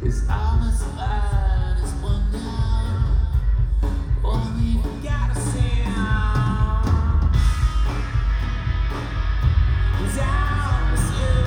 all that's left is one down. Only gotta sound down with you.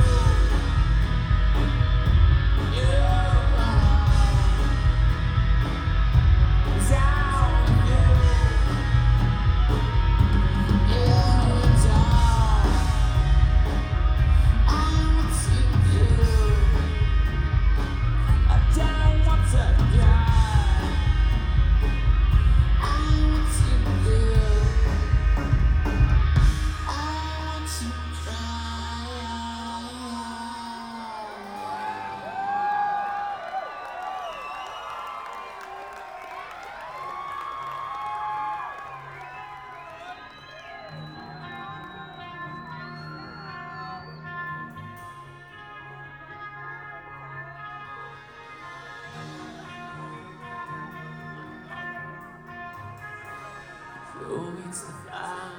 Who needs the fire?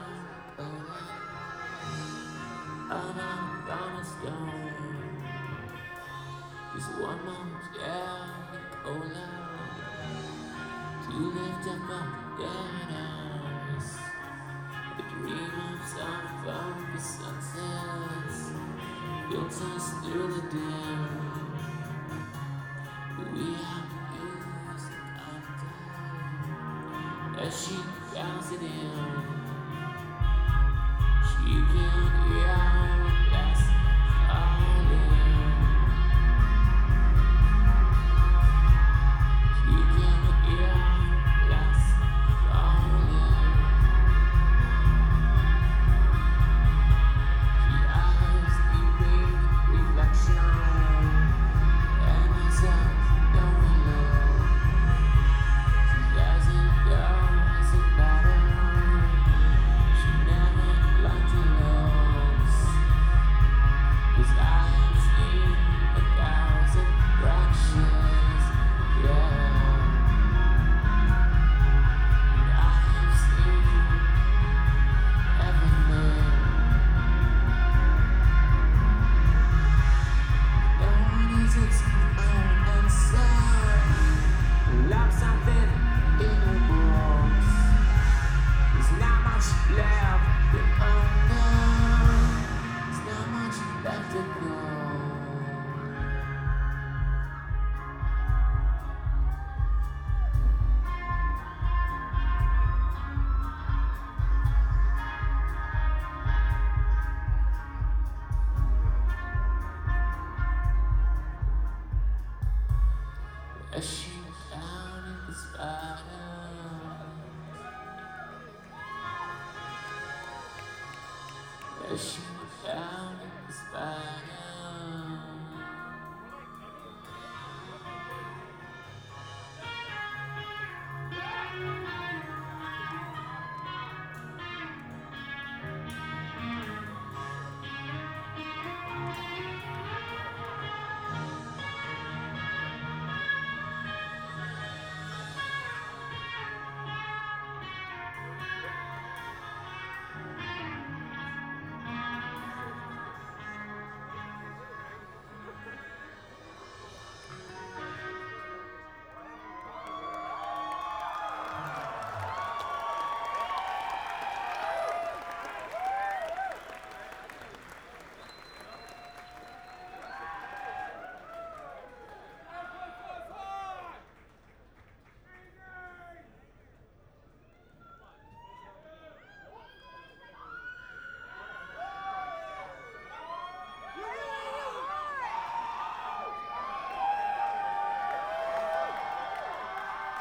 I'm a stone. Just one more cola to lift up our dead eyes. The dream of some funky sunsets built us through the dim. We have used our time as she bounds it in. She can hear our glass falling. She can hear our glass falling. She eyes the reflection and herself don't know. She doesn't matter. She never liked to lose. 'Cause I've seen 1,000 fractions, yeah. And I've seen everything. No one is its own answer. Love something in the books. There's not much left to unknown. There's not much left to go. As she down in the spider, as she